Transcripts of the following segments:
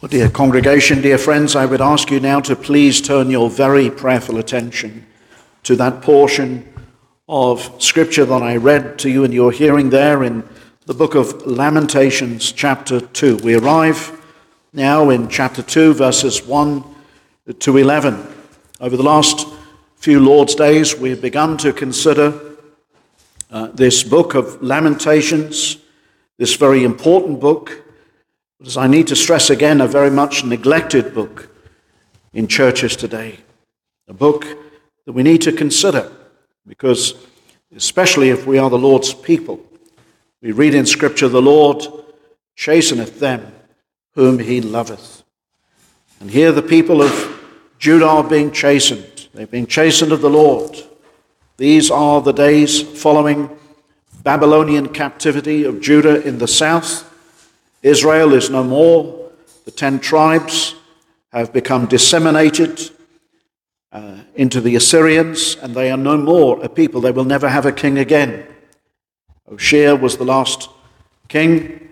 Well, dear congregation, dear friends, I would ask you now to please turn your very prayerful attention to that portion of Scripture that I read to you in your hearing there in the book of Lamentations, chapter 2. We arrive now in chapter 2, verses 1 to 11. Over the last few Lord's days, we've begun to consider this book of Lamentations, this very important book. As I need to stress again, a very much neglected book in churches today. A book that we need to consider because, especially if we are the Lord's people, we read in Scripture, the Lord chasteneth them whom he loveth. And here the people of Judah are being chastened. They're being chastened of the Lord. These are the days following Babylonian captivity of Judah in the south. Israel is no more. The 10 tribes have become disseminated into the Assyrians, and they are no more a people. They will never have a king again. Hoshea was the last king.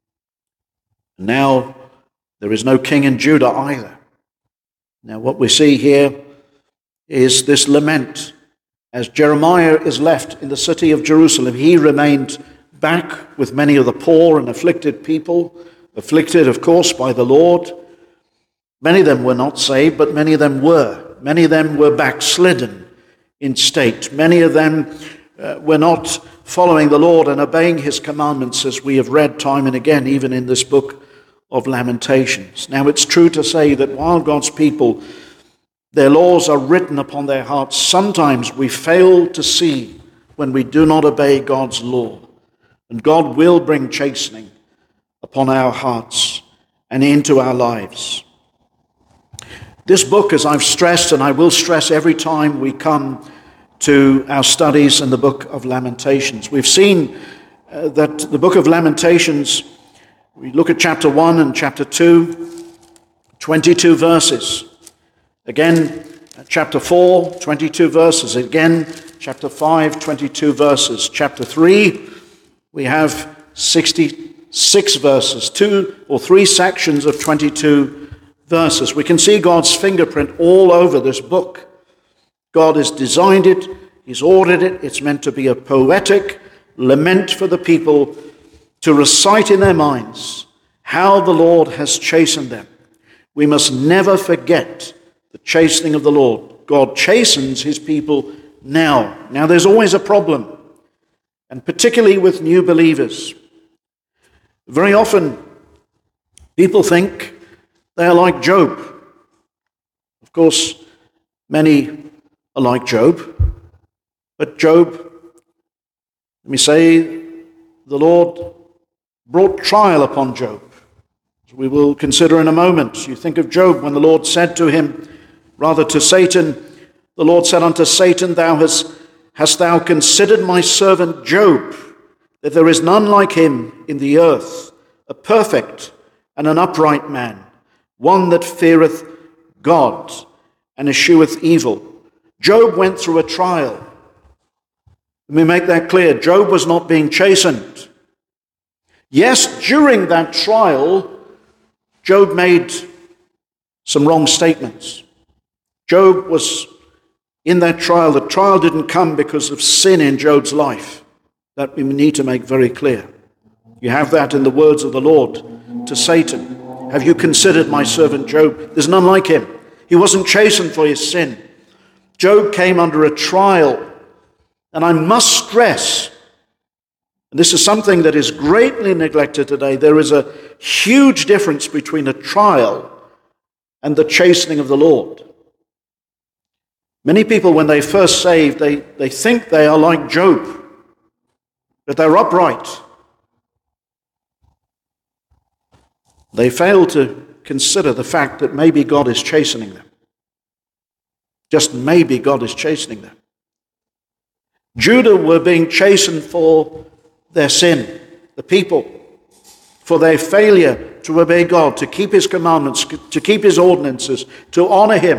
Now there is no king in Judah either. Now what we see here is this lament. As Jeremiah is left in the city of Jerusalem, he remained back with many of the poor and afflicted people, afflicted, of course, by the Lord. Many of them were not saved, but many of them were. Many of them were backslidden in state. Many of them were not following the Lord and obeying his commandments, as we have read time and again, even in this book of Lamentations. Now, it's true to say that while God's people, their laws are written upon their hearts, sometimes we fail to see when we do not obey God's law. And God will bring chastening upon our hearts and into our lives. This book, as I've stressed, and I will stress every time we come to our studies in the book of Lamentations, we've seen that the book of Lamentations, we look at chapter 1 and chapter 2, 22 verses. Again, chapter 4, 22 verses. Again, chapter 5, 22 verses. Chapter 3, we have 66 verses, 2 or 3 sections of 22 verses. We can see God's fingerprint all over this book. God has designed it, he's ordered it. It's meant to be a poetic lament for the people to recite in their minds how the Lord has chastened them. We must never forget the chastening of the Lord. God chastens his people now. Now there's always a problem, and particularly with new believers. Very often, people think they are like Job. Of course, many are like Job. But Job, let me say, the Lord brought trial upon Job. As we will consider in a moment. You think of Job when the Lord said to him, rather to Satan, the Lord said unto Satan, Hast thou considered my servant Job, that there is none like him in the earth, a perfect and an upright man, one that feareth God and escheweth evil. Job went through a trial. Let me make that clear. Job was not being chastened. Yes, during that trial, Job made some wrong statements. Job was in that trial. The trial didn't come because of sin in Job's life. That we need to make very clear. You have that in the words of the Lord to Satan. Have you considered my servant Job? There's none like him. He wasn't chastened for his sin. Job came under a trial. And I must stress, and this is something that is greatly neglected today, there is a huge difference between a trial and the chastening of the Lord. Many people, when they first saved, they think they are like Job, that they're upright. They fail to consider the fact that maybe God is chastening them. Just maybe God is chastening them. Judah were being chastened for their sin, the people, for their failure to obey God, to keep his commandments, to keep his ordinances, to honor him.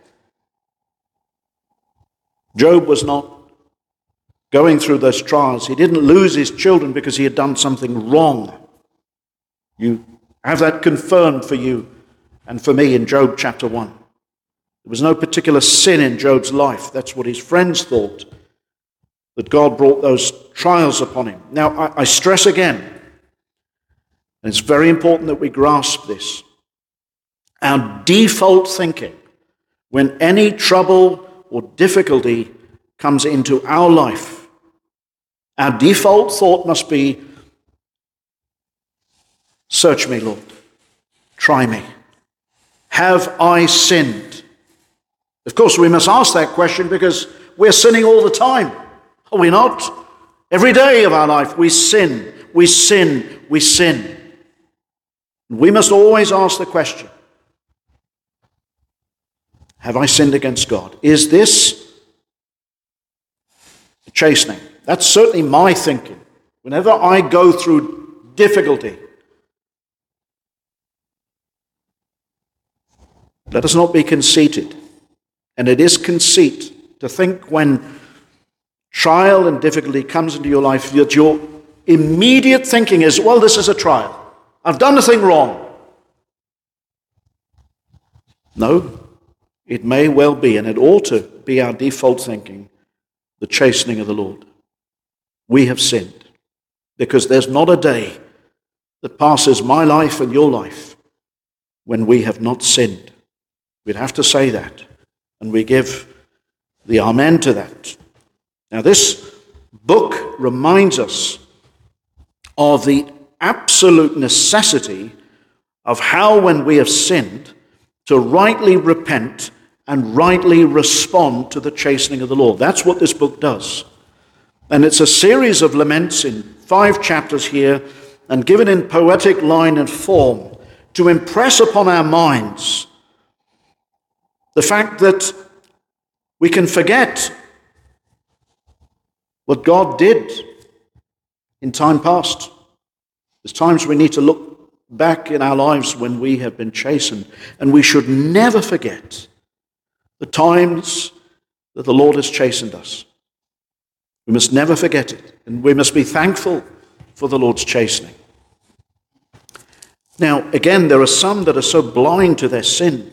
Job was not going through those trials. He didn't lose his children because he had done something wrong. You have that confirmed for you and for me in Job chapter 1. There was no particular sin in Job's life. That's what his friends thought, that God brought those trials upon him. Now, I stress again, and it's very important that we grasp this, our default thinking when any trouble or difficulty comes into our life, our default thought must be, search me, Lord. Try me. Have I sinned? Of course, we must ask that question because we're sinning all the time. Are we not? Every day of our life we sin, we sin, we sin. We must always ask the question, have I sinned against God? Is this a chastening? That's certainly my thinking. Whenever I go through difficulty, let us not be conceited. And it is conceit to think when trial and difficulty comes into your life that your immediate thinking is, well, this is a trial. I've done nothing wrong. No, it may well be, and it ought to be our default thinking, the chastening of the Lord. We have sinned, because there's not a day that passes my life and your life when we have not sinned. We'd have to say that, and we give the amen to that. Now, this book reminds us of the absolute necessity of how, when we have sinned, to rightly repent and rightly respond to the chastening of the Lord. That's what this book does. And it's a series of laments in 5 chapters here, and given in poetic line and form to impress upon our minds the fact that we can forget what God did in time past. There's times we need to look back in our lives when we have been chastened, and we should never forget the times that the Lord has chastened us. We must never forget it, and we must be thankful for the Lord's chastening. Now, again, there are some that are so blind to their sin,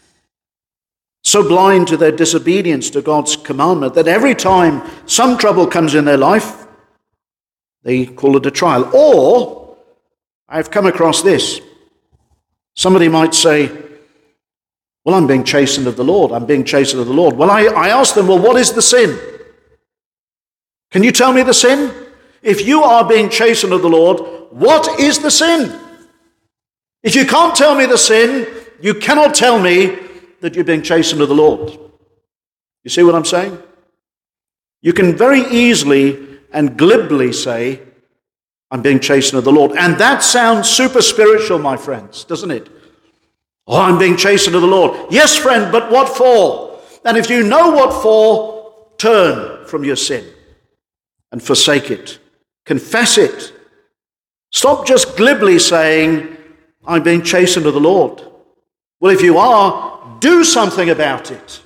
so blind to their disobedience to God's commandment, that every time some trouble comes in their life, they call it a trial. Or, I've come across this. Somebody might say, well, I'm being chastened of the Lord. I'm being chastened of the Lord. Well, I ask them, well, what is the sin? Can you tell me the sin? If you are being chastened of the Lord, what is the sin? If you can't tell me the sin, you cannot tell me that you're being chastened of the Lord. You see what I'm saying? You can very easily and glibly say, I'm being chastened of the Lord. And that sounds super spiritual, my friends, doesn't it? Oh, I'm being chastened of the Lord. Yes, friend, but what for? And if you know what for, turn from your sin and forsake it. Confess it. Stop just glibly saying, I'm being chastened of the Lord. Well, if you are, do something about it.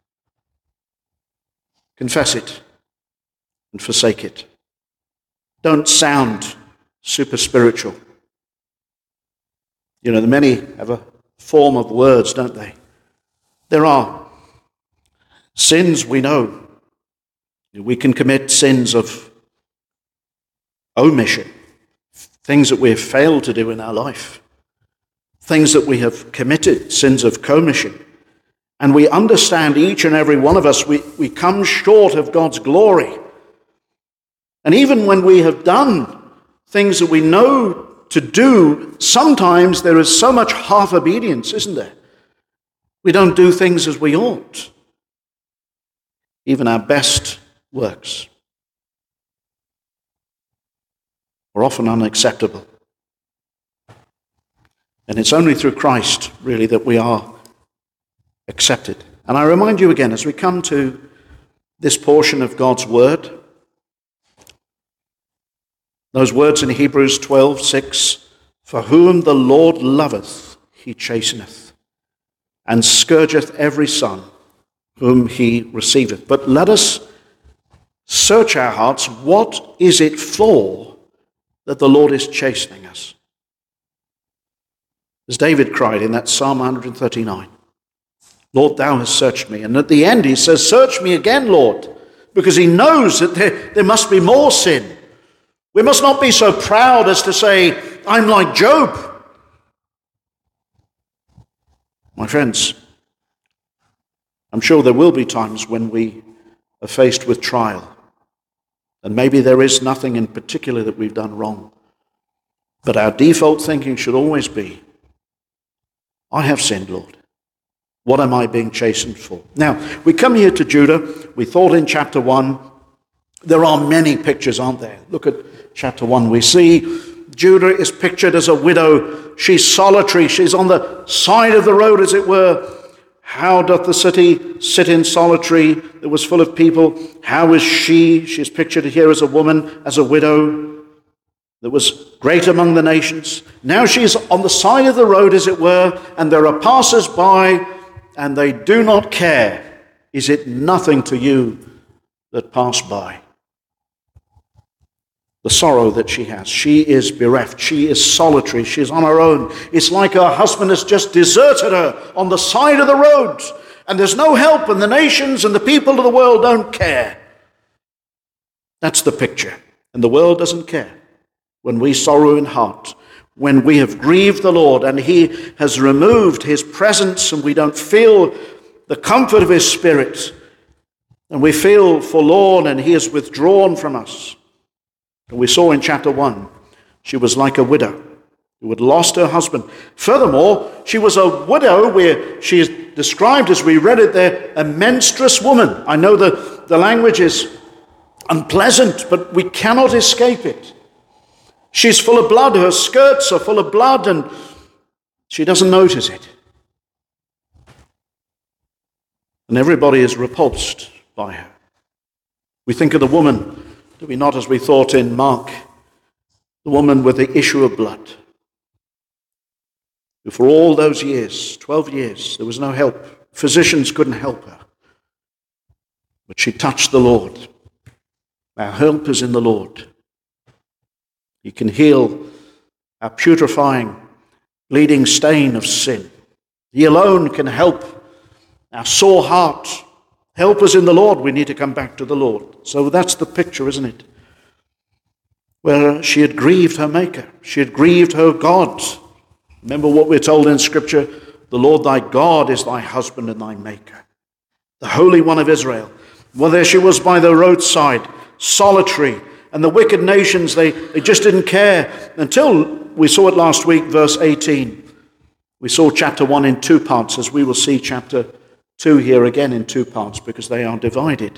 Confess it and forsake it. Don't sound super spiritual. You know, the many have a form of words, don't they? There are sins we know. We can commit sins of omission, things that we have failed to do in our life, things that we have committed, sins of commission. And we understand, each and every one of us, we come short of God's glory. And even when we have done things that we know to do, sometimes there is so much half obedience, isn't there? We don't do things as we ought. Even our best works are often unacceptable. And it's only through Christ, really, that we are accepted. And I remind you again, as we come to this portion of God's word, those words in Hebrews 12:6, for whom the Lord loveth, he chasteneth, and scourgeth every son whom he receiveth. But let us search our hearts. What is it for that the Lord is chastening us? As David cried in that Psalm 139, Lord, thou hast searched me. And at the end he says, search me again, Lord, because he knows that there must be more sin. We must not be so proud as to say, I'm like Job. My friends, I'm sure there will be times when we are faced with trial. And maybe there is nothing in particular that we've done wrong. But our default thinking should always be, I have sinned, Lord. What am I being chastened for? Now, we come here to Judah. We thought in chapter 1, there are many pictures, aren't there? Look at chapter 1. We see Judah is pictured as a widow. She's solitary. She's on the side of the road, as it were. How doth the city sit in solitary that was full of people? How is she? She's pictured here as a woman, as a widow that was great among the nations. Now she's on the side of the road, as it were, and there are passers-by, and they do not care. Is it nothing to you that pass by? The sorrow that she has. She is bereft. She is solitary. She is on her own. It's like her husband has just deserted her on the side of the road, and there's no help, and the nations and the people of the world don't care. That's the picture. And the world doesn't care. When we sorrow in heart, when we have grieved the Lord and he has removed his presence and we don't feel the comfort of his spirit, and we feel forlorn and he has withdrawn from us. And we saw in chapter 1, she was like a widow who had lost her husband. Furthermore, she was a widow where she is described, as we read it there, a menstruous woman. I know the language is unpleasant, but we cannot escape it. She's full of blood. Her skirts are full of blood, and she doesn't notice it. And everybody is repulsed by her. We think of the woman, do we not, as we thought in Mark, the woman with the issue of blood, who for all those years, 12 years, there was no help. Physicians couldn't help her. But she touched the Lord. Our help is in the Lord. He can heal our putrefying, bleeding stain of sin. He alone can help our sore heart. Help us in the Lord. We need to come back to the Lord. So that's the picture, isn't it? Where she had grieved her Maker. She had grieved her God. Remember what we're told in Scripture? The Lord thy God is thy husband and thy Maker, the Holy One of Israel. Well, there she was by the roadside, solitary. And the wicked nations, they just didn't care until we saw it last week, verse 18. We saw chapter 1 in two parts, as we will see chapter 2 here again in two parts, because they are divided.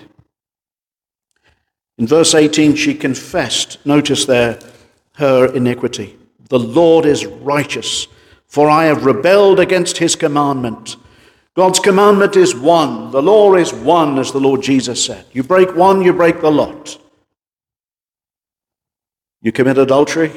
In verse 18, she confessed, notice there, her iniquity. The Lord is righteous, for I have rebelled against his commandment. God's commandment is one. The law is one, as the Lord Jesus said. You break one, you break the lot. You commit adultery.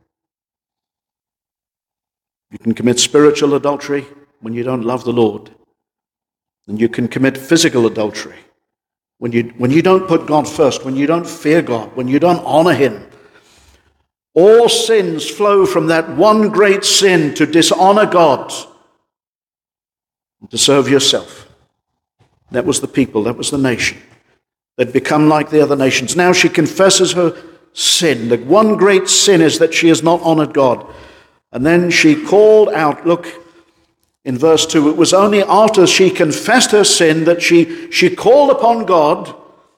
You can commit spiritual adultery when you don't love the Lord. And you can commit physical adultery when you don't put God first, when you don't fear God, when you don't honor him. All sins flow from that one great sin to dishonor God and to serve yourself. That was the people, that was the nation. They'd become like the other nations. Now she confesses her sin. The one great sin is that she has not honored God. And then she called out, look in verse 2, it was only after she confessed her sin that she called upon God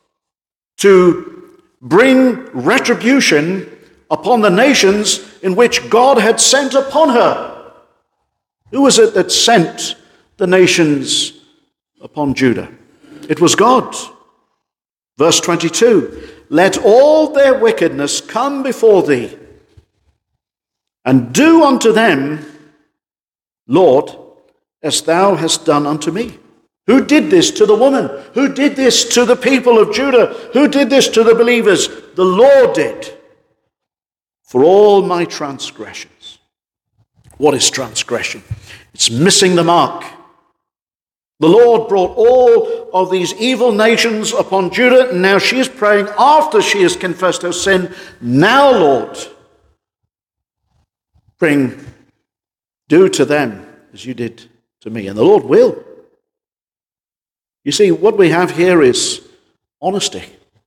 to bring retribution upon the nations in which God had sent upon her. Who was it that sent the nations upon Judah? It was God. Verse 22, let all their wickedness come before thee, and do unto them, Lord, as thou hast done unto me. Who did this to the woman? Who did this to the people of Judah? Who did this to the believers? The Lord did. For all my transgressions. What is transgression? It's missing the mark. The Lord brought all of these evil nations upon Judah, and now she is praying after she has confessed her sin. Now, Lord, bring do to them as you did to me. And the Lord will. You see, what we have here is honesty.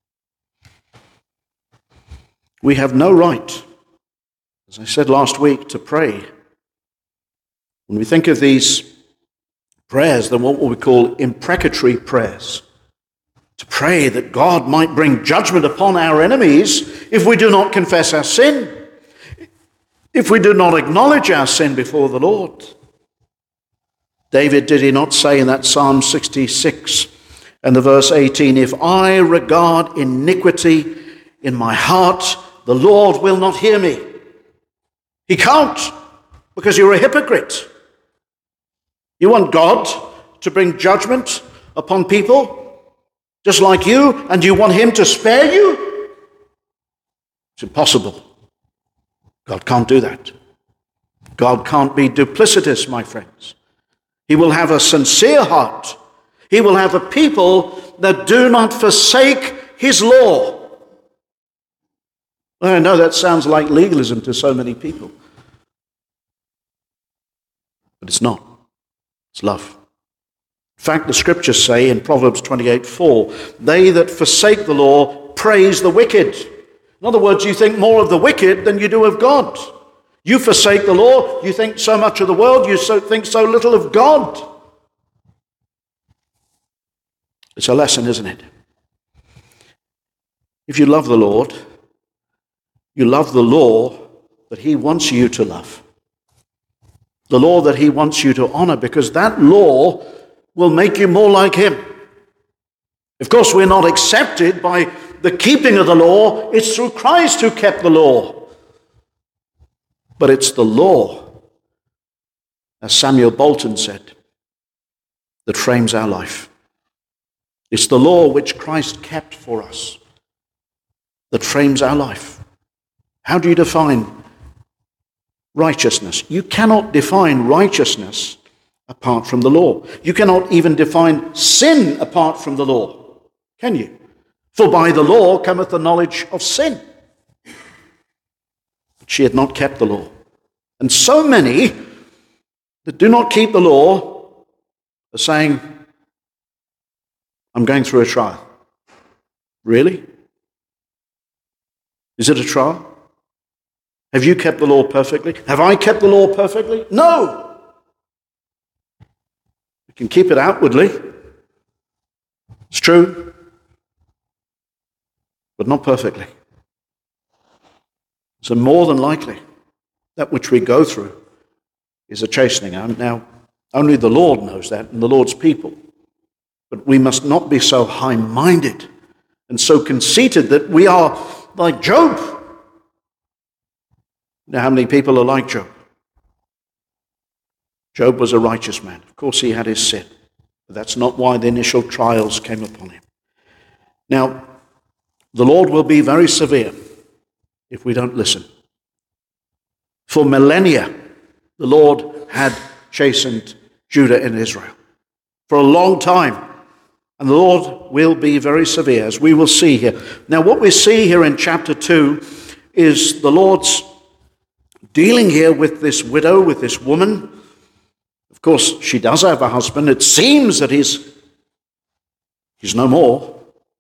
We have no right, as I said last week, to pray. When we think of these prayers, they're what we call imprecatory prayers. To pray that God might bring judgment upon our enemies if we do not confess our sin, if we do not acknowledge our sin before the Lord. David, did he not say in that Psalm 66 and the verse 18, if I regard iniquity in my heart, the Lord will not hear me. He can't, because you're a hypocrite. You want God to bring judgment upon people just like you, and you want him to spare you? It's impossible. God can't do that. God can't be duplicitous, my friends. He will have a sincere heart. He will have a people that do not forsake his law. I know that sounds like legalism to so many people. But it's not. It's love. In fact, the scriptures say in Proverbs 28:4, they that forsake the law praise the wicked. In other words, you think more of the wicked than you do of God. You forsake the law, you think so much of the world, you think so little of God. It's a lesson, isn't it? If you love the Lord, you love the law that he wants you to love. The law that he wants you to honor, because that law will make you more like him. Of course, we're not accepted by the keeping of the law. It's through Christ who kept the law. But it's the law, as Samuel Bolton said, that frames our life. It's the law which Christ kept for us that frames our life. How do you define righteousness? You cannot define righteousness apart from the law. You cannot even define sin apart from the law, can you? For by the law cometh the knowledge of sin. But she had not kept the law. And so many that do not keep the law are saying, I'm going through a trial. Really? Is it a trial? Have you kept the law perfectly? Have I kept the law perfectly? No! We can keep it outwardly. It's true. But not perfectly. So more than likely, that which we go through is a chastening. Now, only the Lord knows that, and the Lord's people. But we must not be so high-minded and so conceited that we are like Job. Now, how many people are like Job? Job was a righteous man. Of course, he had his sin. But that's not why the initial trials came upon him. Now, the Lord will be very severe if we don't listen. For millennia, the Lord had chastened Judah and Israel. For a long time. And the Lord will be very severe, as we will see here. Now, what we see here in chapter 2 is the Lord's dealing here with this widow, with this woman. Of course, she does have a husband. It seems that he's no more.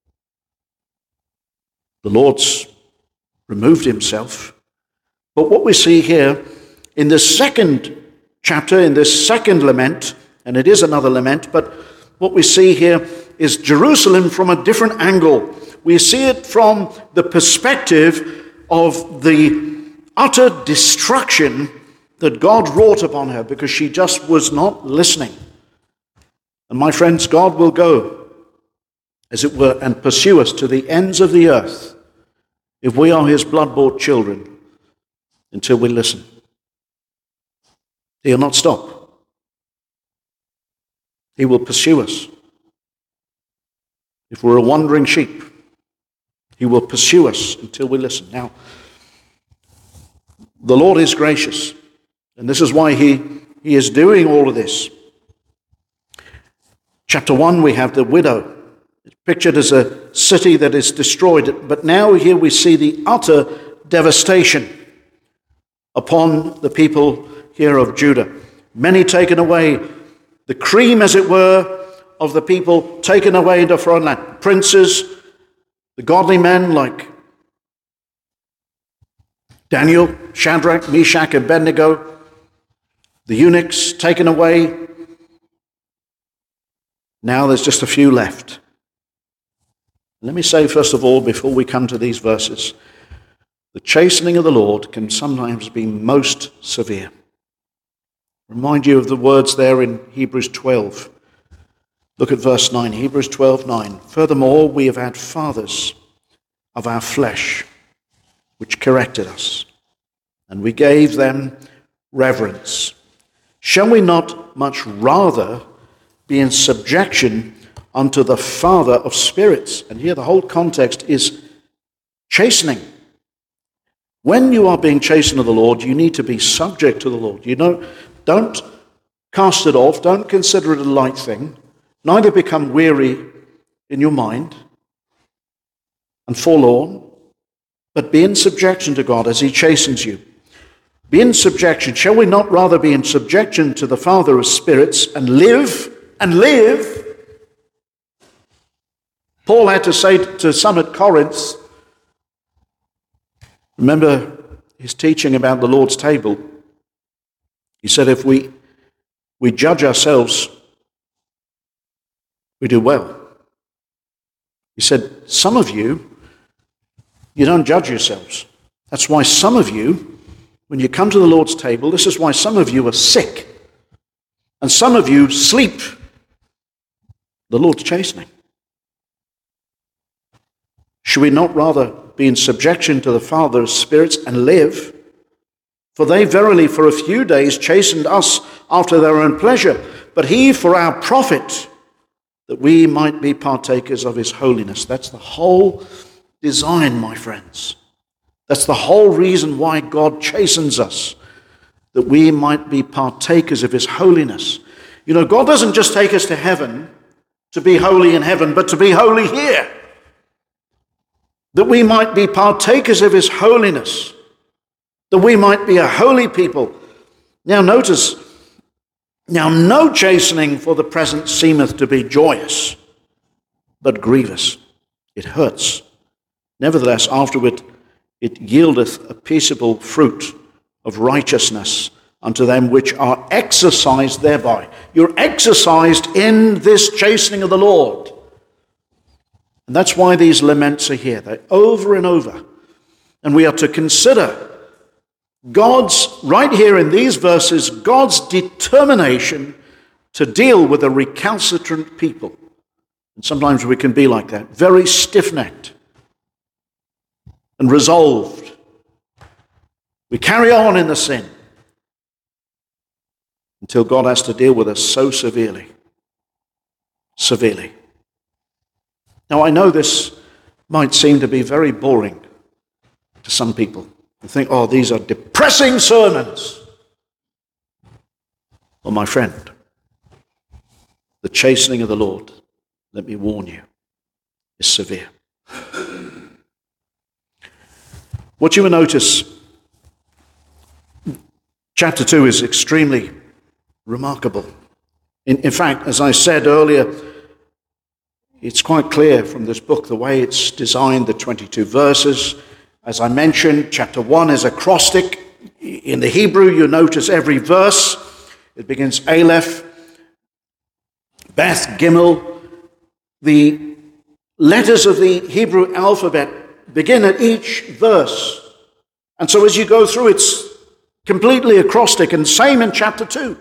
The Lord's removed himself. But what we see here in this second chapter, in this second lament, and it is another lament, but what we see here is Jerusalem from a different angle. We see it from the perspective of the utter destruction that God wrought upon her because she just was not listening. And my friends, God will go, as it were, and pursue us to the ends of the earth if we are his blood-bought children until we listen. He'll not stop. He will pursue us. If we're a wandering sheep, he will pursue us until we listen. Now, the Lord is gracious, and this is why he is doing all of this. Chapter 1, we have the widow. It's pictured as a city that is destroyed, but now here we see the utter devastation upon the people here of Judah. Many taken away, the cream, as it were, of the people taken away into foreign land. Princes, the godly men like Daniel, Shadrach, Meshach, and Abednego, the eunuchs taken away. Now there's just a few left. Let me say, first of all, before we come to these verses, the chastening of the Lord can sometimes be most severe. Remind you of the words there in Hebrews 12. Look at verse 9, Hebrews 12:9. Furthermore, we have had fathers of our flesh, which corrected us, and we gave them reverence. Shall we not much rather be in subjection unto the Father of spirits? And here the whole context is chastening. When you are being chastened of the Lord, you need to be subject to the Lord. Don't cast it off. Don't consider it a light thing. Neither become weary in your mind and forlorn, but be in subjection to God as he chastens you. Be in subjection. Shall we not rather be in subjection to the Father of spirits and live? Paul had to say to some at Corinth, remember his teaching about the Lord's table. He said, if we judge ourselves, we do well. He said, some of you don't judge yourselves. That's why some of you, when you come to the Lord's table, this is why some of you are sick. And some of you sleep. The Lord's chastening. Should we not rather be in subjection to the Father of spirits and live? For they verily for a few days chastened us after their own pleasure, but he for our profit, that we might be partakers of his holiness. That's the whole design, my friends. That's the whole reason why God chastens us, that we might be partakers of his holiness. You know, God doesn't just take us to heaven to be holy in heaven, but to be holy here, that we might be partakers of his holiness, that we might be a holy people. Now notice, now no chastening for the present seemeth to be joyous, but grievous. It hurts. Nevertheless, afterward it yieldeth a peaceable fruit of righteousness unto them which are exercised thereby. You're exercised in this chastening of the Lord. And that's why these laments are here. They're over and over. And we are to consider God's, right here in these verses, God's determination to deal with a recalcitrant people. And sometimes we can be like that, very stiff-necked and resolved. We carry on in the sin until God has to deal with us so severely. Now, I know this might seem to be very boring to some people. They think, oh, these are depressing sermons. Well, my friend, the chastening of the Lord, let me warn you, is severe. What you will notice, chapter 2 is extremely remarkable. In fact, as I said earlier, it's quite clear from this book the way it's designed, the 22 verses. As I mentioned, chapter 1 is acrostic. In the Hebrew, you notice every verse. It begins Aleph, Beth, Gimel. The letters of the Hebrew alphabet begin at each verse. And so as you go through, it's completely acrostic, and same in chapter 2.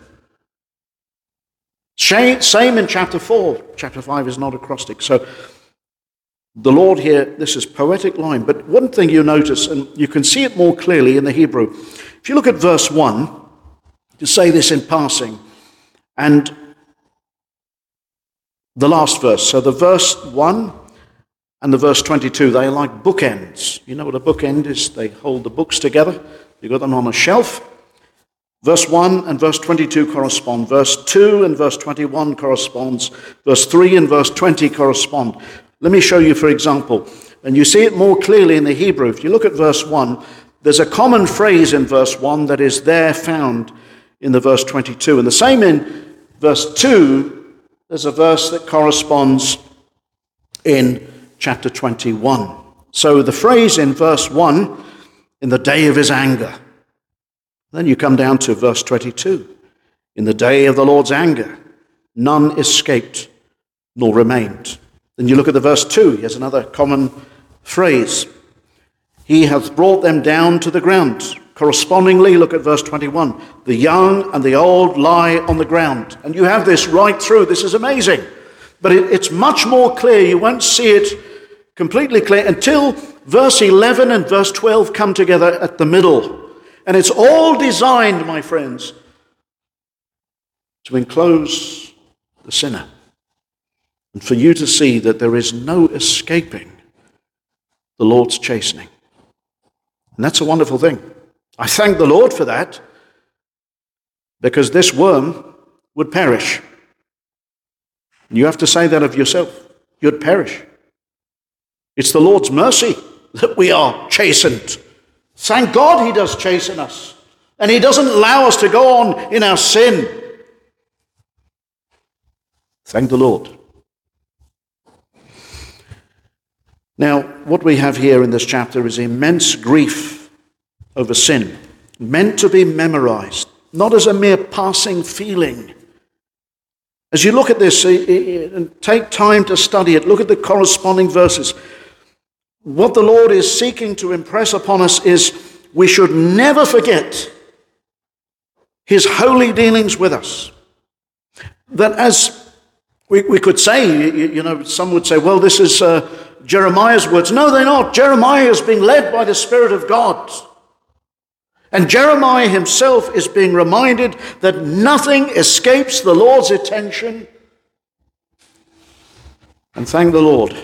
Same in chapter 4. Chapter 5 is not acrostic. So the Lord here, this is poetic line. But one thing you notice, and you can see it more clearly in the Hebrew. If you look at verse 1, to say this in passing, and the last verse. So the verse 1 and the verse 22, they are like bookends. You know what a bookend is? They hold the books together. You've got them on a shelf. Verse 1 and verse 22 correspond. Verse 2 and verse 21 corresponds. Verse 3 and verse 20 correspond. Let me show you, for example, and you see it more clearly in the Hebrew. If you look at verse 1, there's a common phrase in verse 1 that is there found in the verse 22. And the same in verse 2, there's a verse that corresponds in chapter 21. So the phrase in verse 1, in the day of his anger. Then you come down to verse 22. In the day of the Lord's anger, none escaped nor remained. Then you look at the verse 2. Here's another common phrase. He hath brought them down to the ground. Correspondingly, look at verse 21. The young and the old lie on the ground. And you have this right through. This is amazing. But it's much more clear. You won't see it completely clear until verse 11 and verse 12 come together at the middle. And it's all designed, my friends, to enclose the sinner. And for you to see that there is no escaping the Lord's chastening. And that's a wonderful thing. I thank the Lord for that, because this worm would perish. And you have to say that of yourself. You'd perish. It's the Lord's mercy that we are chastened. Thank God he does chasten us. And he doesn't allow us to go on in our sin. Thank the Lord. Now, what we have here in this chapter is immense grief over sin, meant to be memorized, not as a mere passing feeling. As you look at this and take time to study it, look at the corresponding verses. What the Lord is seeking to impress upon us is we should never forget his holy dealings with us. That as we could say, some would say, well, this is Jeremiah's words. No, they're not. Jeremiah is being led by the Spirit of God. And Jeremiah himself is being reminded that nothing escapes the Lord's attention. And thank the Lord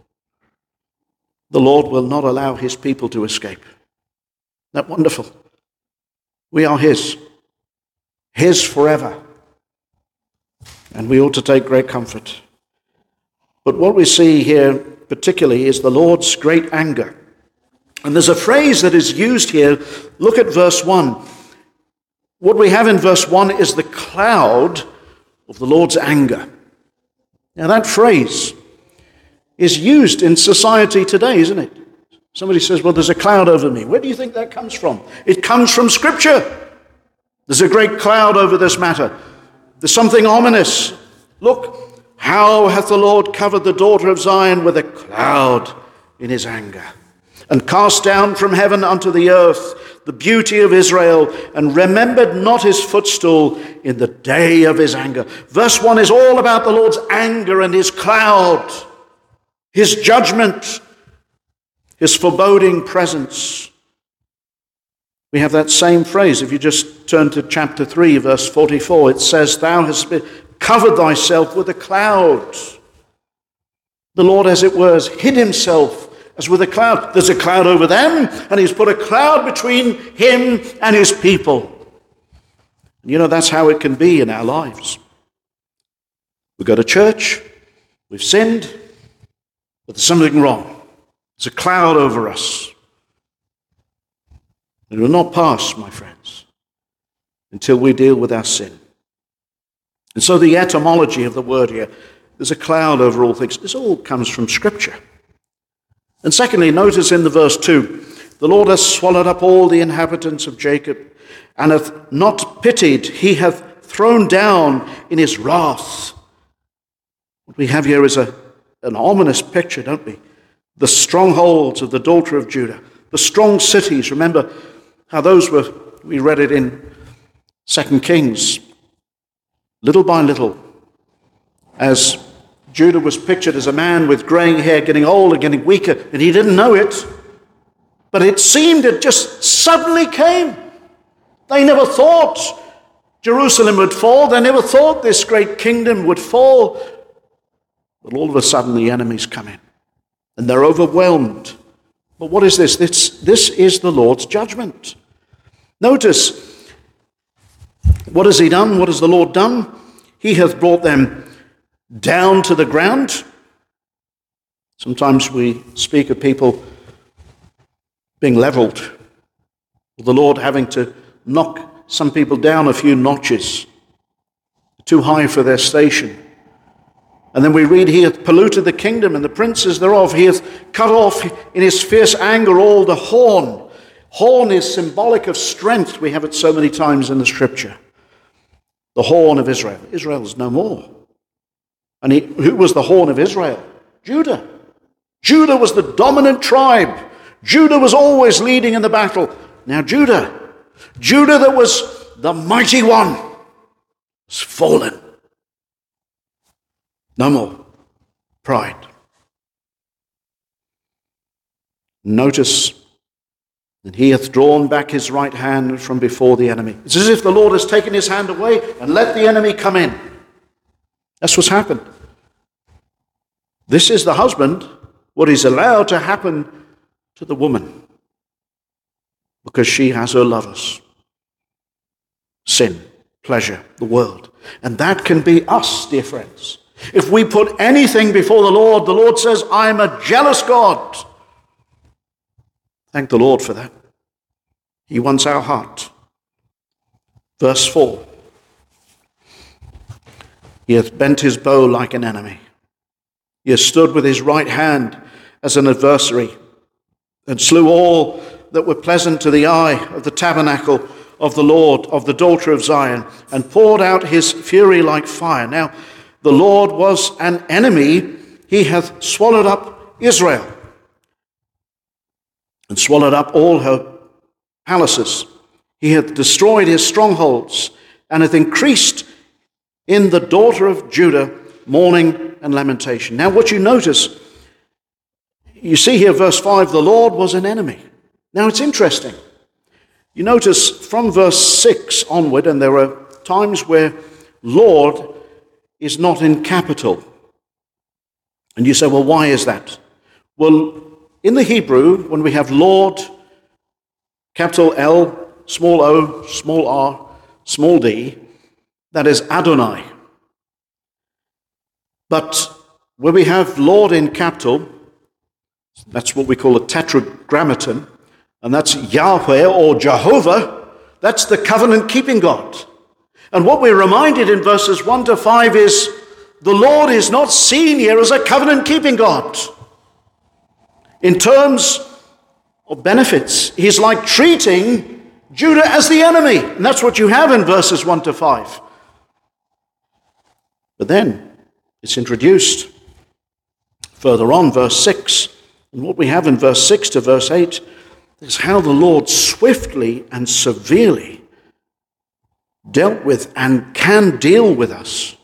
will not allow his people to escape. Isn't that wonderful? We are his forever. And we ought to take great comfort. But what we see here particularly is the Lord's great anger. And there's a phrase that is used here. Look at verse 1. What we have in verse 1 is the cloud of the Lord's anger. Now that phrase is used in society today, isn't it? Somebody says, well, there's a cloud over me. Where do you think that comes from? It comes from Scripture. There's a great cloud over this matter. There's something ominous. Look, how hath the Lord covered the daughter of Zion with a cloud in his anger, and cast down from heaven unto the earth the beauty of Israel, and remembered not his footstool in the day of his anger. Verse 1 is all about the Lord's anger and his cloud, his judgment, his foreboding presence. We have that same phrase. If you just turn to chapter 3, verse 44, it says, thou hast covered thyself with a cloud. The Lord, as it were, has hid himself as with a cloud. There's a cloud over them, and he's put a cloud between him and his people. And that's how it can be in our lives. We go to church, we've sinned, but there's something wrong. There's a cloud over us. It will not pass, my friends, until we deal with our sin. And so the etymology of the word here, there's a cloud over all things. This all comes from Scripture. And secondly, notice in the verse 2, the Lord hath swallowed up all the inhabitants of Jacob, and hath not pitied. He hath thrown down in his wrath. What we have here is an ominous picture, don't we? The strongholds of the daughter of Judah, the strong cities. Remember how those were, we read it in 2 Kings. Little by little, as Judah was pictured as a man with graying hair, getting old and getting weaker, and he didn't know it, but it seemed it just suddenly came. They never thought Jerusalem would fall. They never thought this great kingdom would fall. But all of a sudden the enemies come in, and they're overwhelmed. But what is this? This is the Lord's judgment. Notice, what has he done? What has the Lord done? He hath brought them down to the ground. Sometimes we speak of people being leveled, the Lord having to knock some people down a few notches, too high for their station. And then we read, he hath polluted the kingdom and the princes thereof. He hath cut off in his fierce anger all the horn. Horn is symbolic of strength. We have it so many times in the scripture. The horn of Israel. Israel is no more. And who was the horn of Israel? Judah. Judah was the dominant tribe. Judah was always leading in the battle. Now Judah that was the mighty one, has fallen. No more pride. Notice that he hath drawn back his right hand from before the enemy. It's as if the Lord has taken his hand away and let the enemy come in. That's what's happened. This is the husband, what is allowed to happen to the woman, because she has her lovers. Sin, pleasure, the world. And that can be us, dear friends. If we put anything before the Lord says, I am a jealous God. Thank the Lord for that. He wants our heart. Verse 4. He hath bent his bow like an enemy. He hath stood with his right hand as an adversary, and slew all that were pleasant to the eye of the tabernacle of the Lord, of the daughter of Zion, and poured out his fury like fire. Now, the Lord was an enemy. He hath swallowed up Israel, and swallowed up all her palaces. He hath destroyed his strongholds, and hath increased in the daughter of Judah mourning and lamentation. Now what you notice, you see here verse 5, the Lord was an enemy. Now it's interesting. You notice from verse 6 onward, and there are times where Lord is not in capital. And you say, well, why is that? Well, in the Hebrew, when we have Lord, capital L, small o, small r, small d, that is Adonai. But when we have Lord in capital, that's what we call a tetragrammaton, and that's Yahweh or Jehovah. That's the covenant-keeping God. And what we're reminded in verses 1 to 5 is the Lord is not seen here as a covenant-keeping God. In terms of benefits, he's like treating Judah as the enemy. And that's what you have in verses 1 to 5. But then it's introduced further on, verse 6. And what we have in verse 6 to verse 8 is how the Lord swiftly and severely dealt with and can deal with us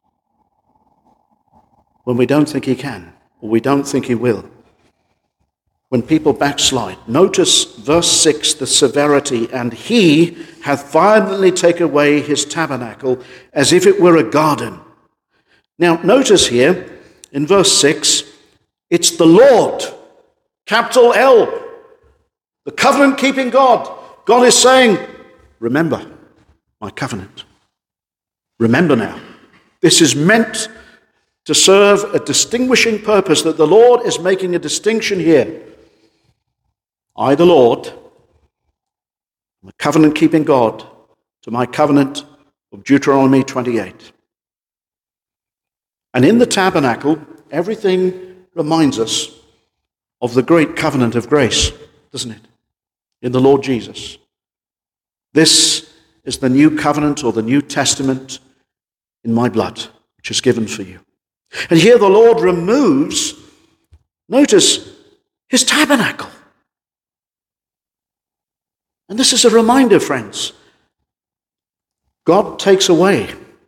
when we don't think he can, or we don't think he will. When people backslide. Notice verse 6, the severity. And he hath violently taken away his tabernacle as if it were a garden. Now notice here in verse 6, it's the Lord, capital L, the covenant-keeping God. God is saying, remember my covenant. Remember now. This is meant to serve a distinguishing purpose, that the Lord is making a distinction here. I, the Lord, am a covenant-keeping God to my covenant of Deuteronomy 28. And in the tabernacle, everything reminds us of the great covenant of grace, doesn't it? In the Lord Jesus. This is the new covenant or the New Testament in my blood, which is given for you. And here the Lord removes, notice, his tabernacle. And this is a reminder, friends. God takes away.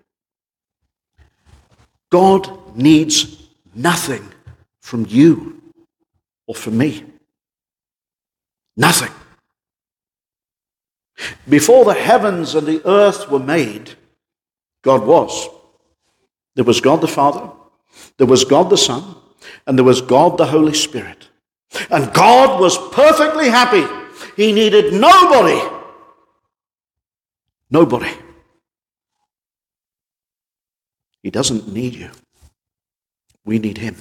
God needs nothing from you or from me. Nothing. Before the heavens and the earth were made, God was. There was God the Father, there was God the Son, and there was God the Holy Spirit. And God was perfectly happy. He needed nobody. Nobody. He doesn't need you. We need him.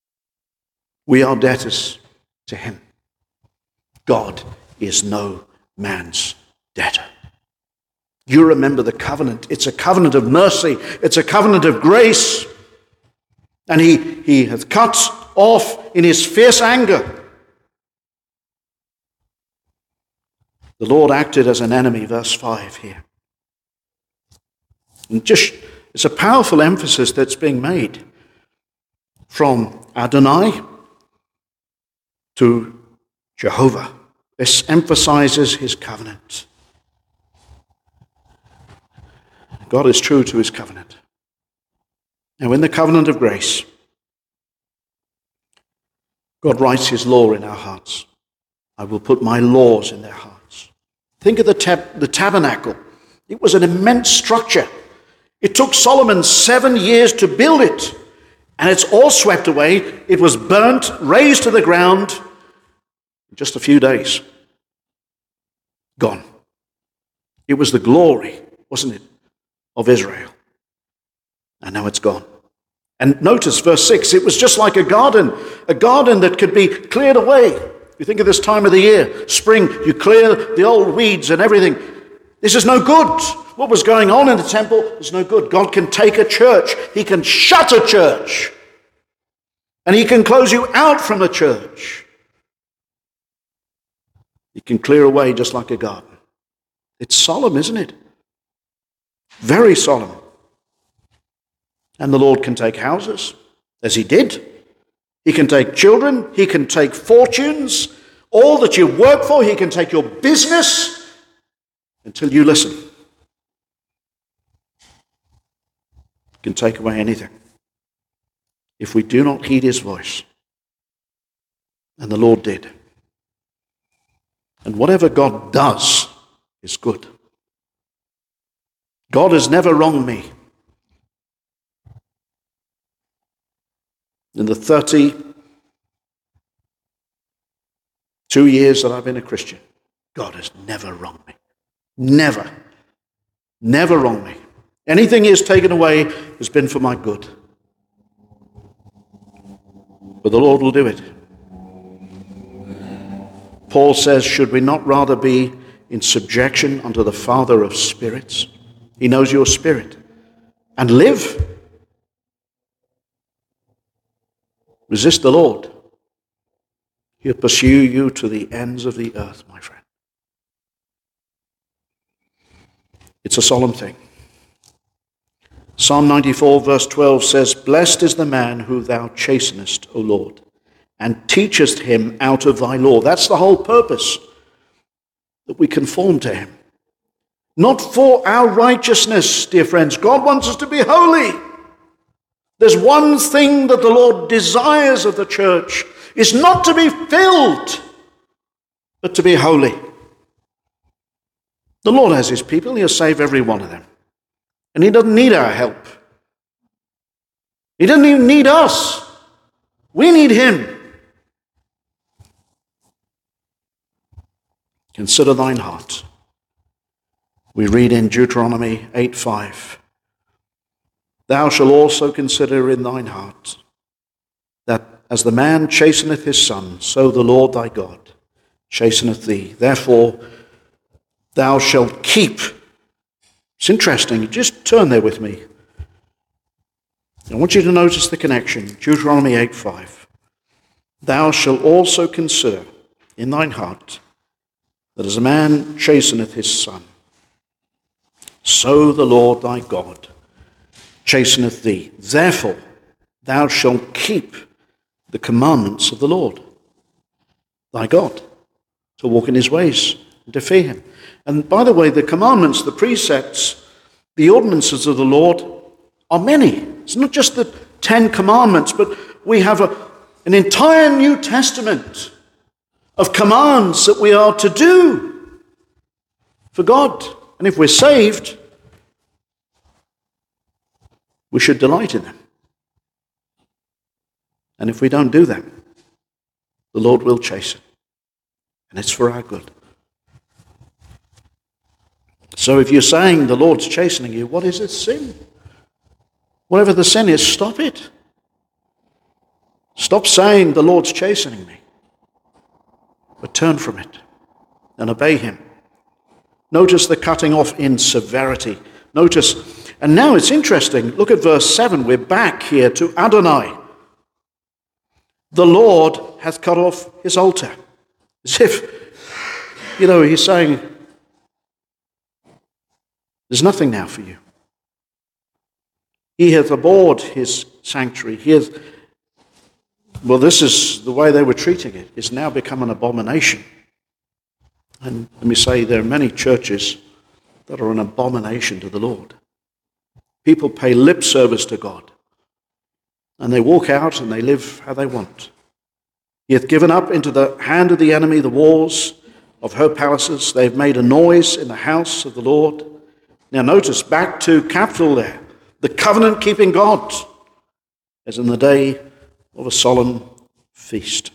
We are debtors to him. God is no man's debtor. You remember the covenant. It's a covenant of mercy. It's a covenant of grace. And he hath cut off in his fierce anger. The Lord acted as an enemy, verse 5 here. And it's a powerful emphasis that's being made from Adonai to Jehovah. This emphasizes his covenant. God is true to his covenant. Now, in the covenant of grace, God writes his law in our hearts. I will put my laws in their hearts. Think of the tabernacle. It was an immense structure. It took Solomon 7 years to build it, and it's all swept away. It was burnt, razed to the ground in just a few days. Gone. It was the glory, wasn't it, of Israel. And now it's gone. And notice verse 6, it was just like a garden that could be cleared away. You think of this time of the year, spring, you clear the old weeds and everything. This is no good. What was going on in the temple is no good. God can take a church. He can shut a church. And he can close you out from a church. He can clear away just like a garden. It's solemn, isn't it? Very solemn. And the Lord can take houses, as he did. He can take children. He can take fortunes. All that you work for, he can take your business until you listen. He can take away anything if we do not heed his voice. And the Lord did. And whatever God does is good. God has never wronged me. In the 32 years that I've been a Christian, God has never wronged me. Never. Never wronged me. Anything he has taken away has been for my good. But the Lord will do it. Paul says, should we not rather be in subjection unto the Father of spirits? He knows your spirit. And live. Resist the Lord. He'll pursue you to the ends of the earth, my friend. It's a solemn thing. Psalm 94 verse 12 says, blessed is the man who thou chastenest, O Lord, and teachest him out of thy law. That's the whole purpose, that we conform to him. Not for our righteousness, dear friends. God wants us to be holy. There's one thing that the Lord desires of the church, is not to be filled, but to be holy. The Lord has his people. He'll save every one of them. And he doesn't need our help. He doesn't even need us. We need him. Consider thine heart. We read in Deuteronomy 8:5. Thou shalt also consider in thine heart that as the man chasteneth his son, so the Lord thy God chasteneth thee. Therefore thou shalt keep. It's interesting. Just turn there with me. I want you to notice the connection. Deuteronomy 8:5. Thou shalt also consider in thine heart that as a man chasteneth his son, so the Lord thy God chasteneth thee. Therefore thou shalt keep the commandments of the Lord thy God, to walk in his ways and to fear him. And by the way, the commandments, the precepts, the ordinances of the Lord are many. It's not just the 10 commandments, but we have an entire New Testament of commands that we are to do for God. And if we're saved, we should delight in them. And if we don't do them, the Lord will chasten. And it's for our good. So if you're saying the Lord's chastening you, what is it? Sin. Whatever the sin is, stop it. Stop saying the Lord's chastening me. But turn from it and obey him Notice the cutting off in severity. Notice, and now it's interesting. Look at verse 7. We're back here to Adonai. The Lord hath cut off his altar. As if, he's saying, there's nothing now for you. He hath abhorred his sanctuary. This is the way they were treating it. It's now become an abomination. And let me say, there are many churches that are an abomination to the Lord. People pay lip service to God, and they walk out and they live how they want. He hath given up into the hand of the enemy the walls of her palaces. They've made a noise in the house of the Lord. Now notice, back to capital there, the covenant-keeping God, as in the day of a solemn feast.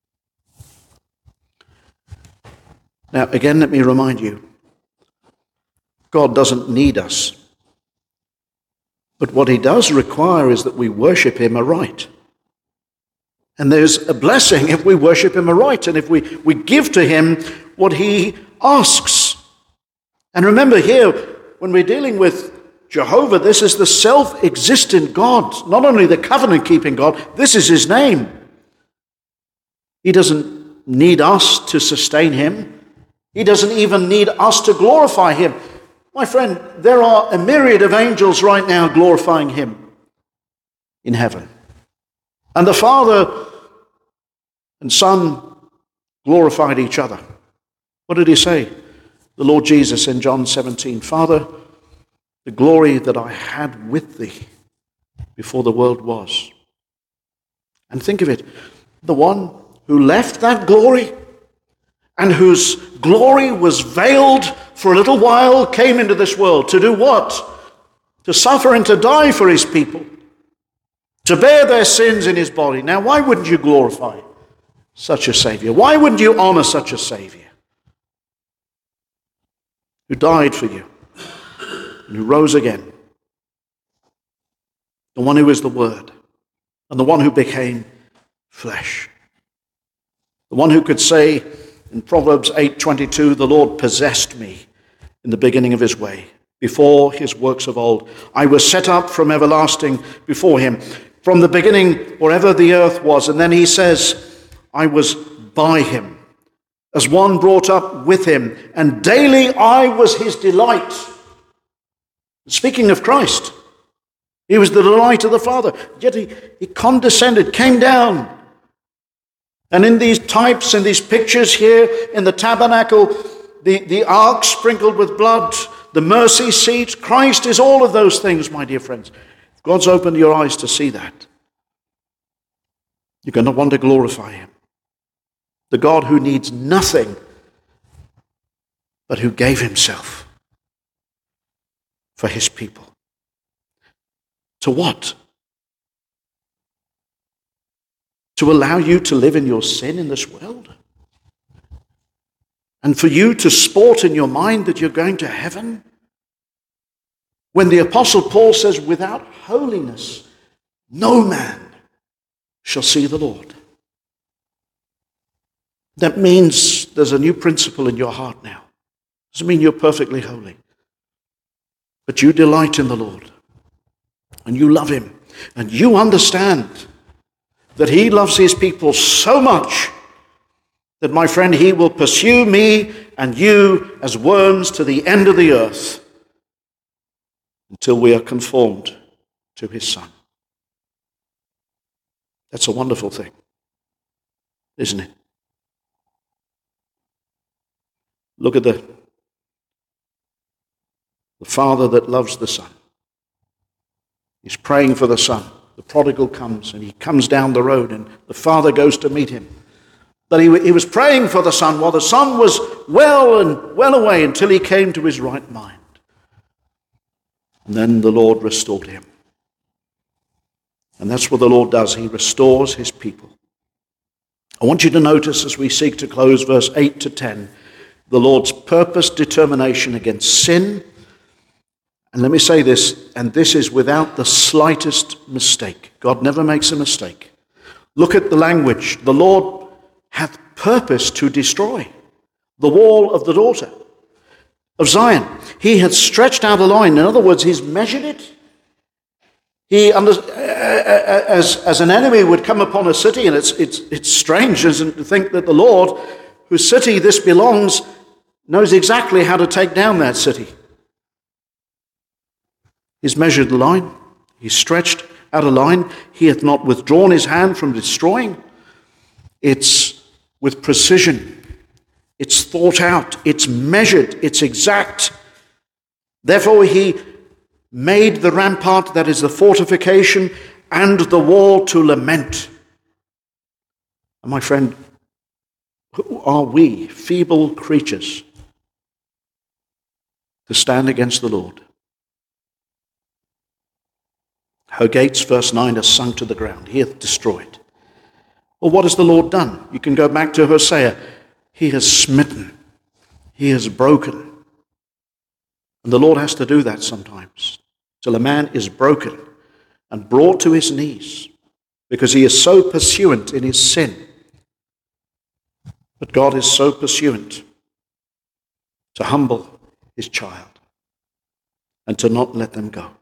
Now, again, let me remind you, God doesn't need us. But what he does require is that we worship him aright. And there's a blessing if we worship him aright and if we give to him what he asks. And remember here, when we're dealing with Jehovah, this is the self-existent God, not only the covenant-keeping God, this is his name. He doesn't need us to sustain him. He doesn't even need us to glorify him. My friend, there are a myriad of angels right now glorifying him in heaven. And the Father and Son glorified each other. What did he say? The Lord Jesus in John 17, Father, the glory that I had with thee before the world was. And think of it, the one who left that glory and whose glory was veiled for a little while came into this world to do what? To suffer and to die for his people, to bear their sins in his body. Now, why wouldn't you glorify such a Savior? Why wouldn't you honor such a Savior who died for you and who rose again? The one who is the Word and the one who became flesh. The one who could say in Proverbs 8:22, the Lord possessed me in the beginning of his way, before his works of old. I was set up from everlasting before him, from the beginning wherever the earth was. And then he says, I was by him, as one brought up with him, and daily I was his delight. Speaking of Christ, he was the delight of the Father, yet he condescended, came down. And in these types, in these pictures here in the tabernacle, the ark sprinkled with blood, the mercy seat, Christ is all of those things, my dear friends. God's opened your eyes to see that. You're going to want to glorify him. The God who needs nothing, but who gave himself for his people. To what? To allow you to live in your sin in this world? And for you to sport in your mind that you're going to heaven? When the Apostle Paul says, without holiness, no man shall see the Lord. That means there's a new principle in your heart now. Doesn't mean you're perfectly holy. But you delight in the Lord. And you love him. And you understand that he loves his people so much that, my friend, he will pursue me and you as worms to the end of the earth until we are conformed to his Son. That's a wonderful thing, isn't it? Look at the Father that loves the Son. He's praying for the Son. The prodigal comes and he comes down the road and the Father goes to meet him. But he was praying for the Son while the Son was well away until he came to his right mind. And then the Lord restored him. And that's what the Lord does. He restores his people. I want you to notice as we seek to close verse 8 to 10, the Lord's purpose, determination against sin. And let me say this, and this is without the slightest mistake. God never makes a mistake. Look at the language. The Lord hath purpose to destroy the wall of the daughter. of Zion. He had stretched out a line. In other words, he's measured it. As an enemy would come upon a city, and it's strange, isn't it, to think that the Lord, whose city this belongs, knows exactly how to take down that city. He's measured the line. He's stretched out a line. He hath not withdrawn his hand from destroying. It's with precision. It's thought out. It's measured. It's exact. Therefore, he made the rampart, that is the fortification, and the wall to lament. And my friend, who are we, feeble creatures, to stand against the Lord? Her gates, verse 9, are sunk to the ground. He hath destroyed. Well, what has the Lord done? You can go back to Hosea. He has smitten. He has broken. And the Lord has to do that sometimes, till a man is broken and brought to his knees, because he is so pursuant in his sin. But God is so pursuant to humble his child and to not let them go.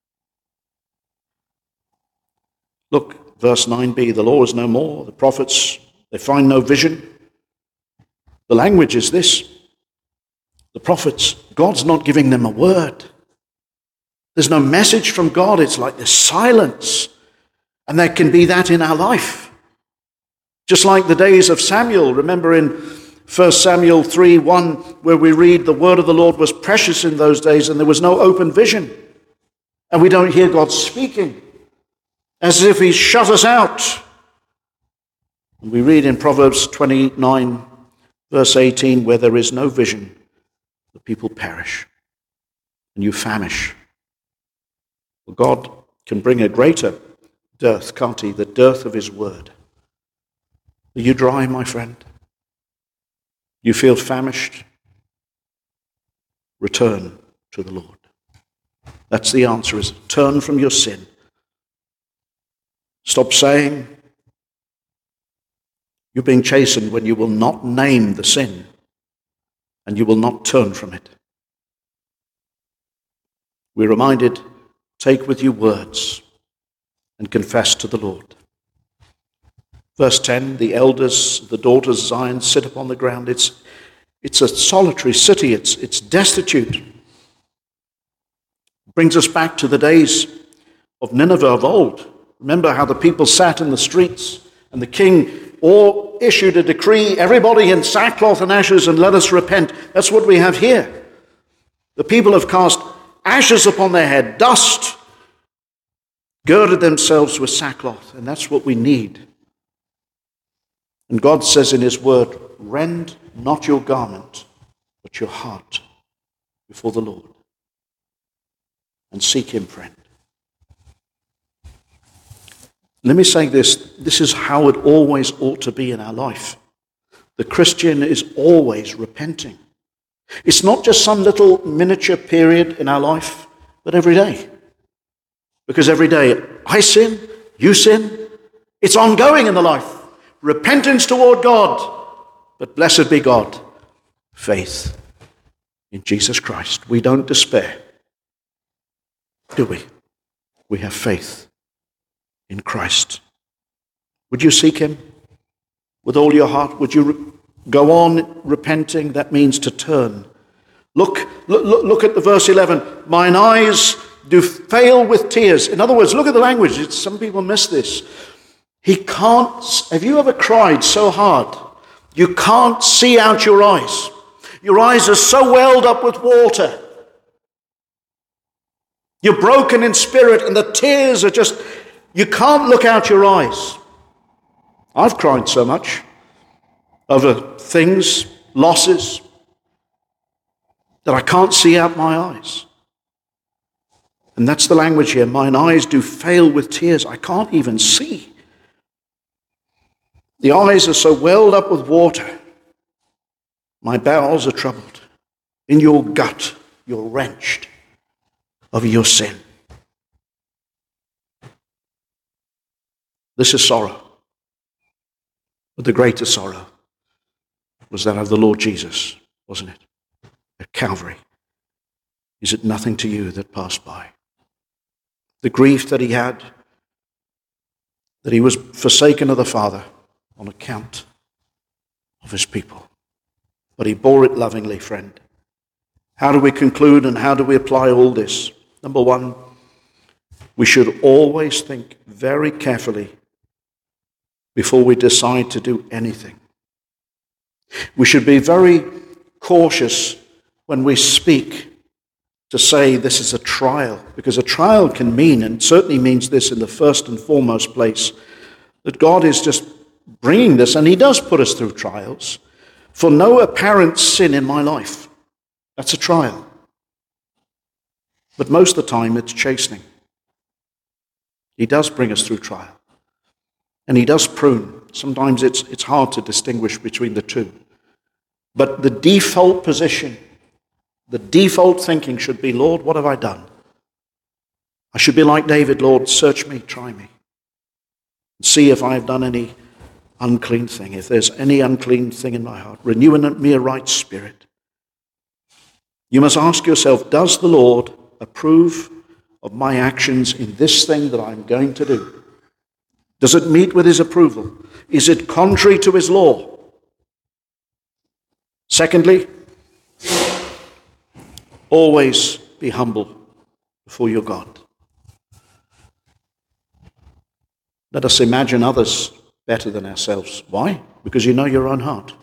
Look, verse 9b, the law is no more. The prophets, they find no vision. The language is this. The prophets, God's not giving them a word. There's no message from God. It's like this silence. And there can be that in our life. Just like the days of Samuel. Remember in 1 Samuel 3:1, where we read, the word of the Lord was precious in those days and there was no open vision. And we don't hear God speaking, as if he's shut us out. And we read in Proverbs 29, verse 18, where there is no vision, the people perish and you famish. Well, God can bring a greater dearth, can't he? The dearth of his word. Are you dry, my friend? You feel famished? Return to the Lord. That's the answer, is turn from your sin. Stop saying you're being chastened when you will not name the sin and you will not turn from it. We're reminded, take with you words and confess to the Lord. Verse 10, the elders, the daughters of Zion sit upon the ground. It's a solitary city. It's destitute. Brings us back to the days of Nineveh of old. Remember how the people sat in the streets and the king all issued a decree, everybody in sackcloth and ashes, and let us repent. That's what we have here. The people have cast ashes upon their head, dust, girded themselves with sackcloth, and that's what we need. And God says in his word, rend not your garment, but your heart before the Lord. And seek him, friend. Let me say this is how it always ought to be in our life. The Christian is always repenting. It's not just some little miniature period in our life, but every day. Because every day I sin, you sin. It's ongoing in the life. Repentance toward God. But blessed be God. Faith in Jesus Christ. We don't despair, do we? We have faith in Christ. Would you seek him with all your heart? Would you go on repenting? That means to turn. Look at the verse 11. Mine eyes do fail with tears. In other words, look at the language. Some people miss this. He can't. Have you ever cried so hard you can't see out your eyes? Your eyes are so welled up with water. You're broken in spirit and the tears are just, you can't look out your eyes. I've cried so much over things, losses, that I can't see out my eyes. And that's the language here. Mine eyes do fail with tears. I can't even see. The eyes are so welled up with water. My bowels are troubled. In your gut, you're wrenched over your sin. This is sorrow. But the greater sorrow was that of the Lord Jesus, wasn't it? at Calvary? Is it nothing to you that passed by? The grief that he had, that he was forsaken of the Father on account of his people. But he bore it lovingly, friend. How do we conclude and how do we apply all this? Number one, we should always think very carefully before we decide to do anything. We should be very cautious when we speak to say this is a trial, because a trial can mean, and certainly means this in the first and foremost place, that God is just bringing this, and he does put us through trials, for no apparent sin in my life. That's a trial. But most of the time it's chastening. He does bring us through trial. And he does prune. Sometimes it's hard to distinguish between the two. But the default position, the default thinking should be, Lord, what have I done? I should be like David, Lord, search me, try me. And see if I have done any unclean thing. If there's any unclean thing in my heart, renew in me a right spirit. You must ask yourself, does the Lord approve of my actions in this thing that I'm going to do? Does it meet with his approval? Is it contrary to his law? Secondly, always be humble before your God. Let us imagine others better than ourselves. Why? Because you know your own heart.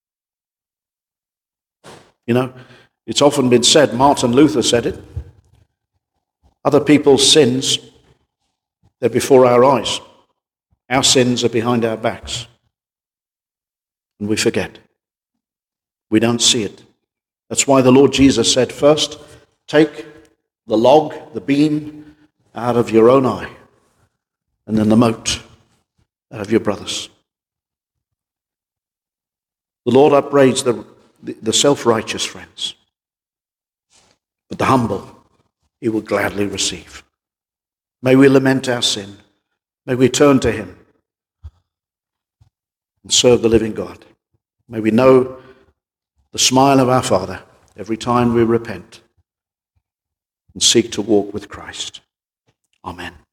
You know, it's often been said, Martin Luther said it, other people's sins, they're before our eyes. Our sins are behind our backs. And we forget. We don't see it. That's why the Lord Jesus said, first, take the log, the beam, out of your own eye, and then the mote out of your brother's. The Lord upbraids the self-righteous, friends. But the humble, he will gladly receive. May we lament our sin. May we turn to him and serve the living God. May we know the smile of our Father every time we repent and seek to walk with Christ. Amen.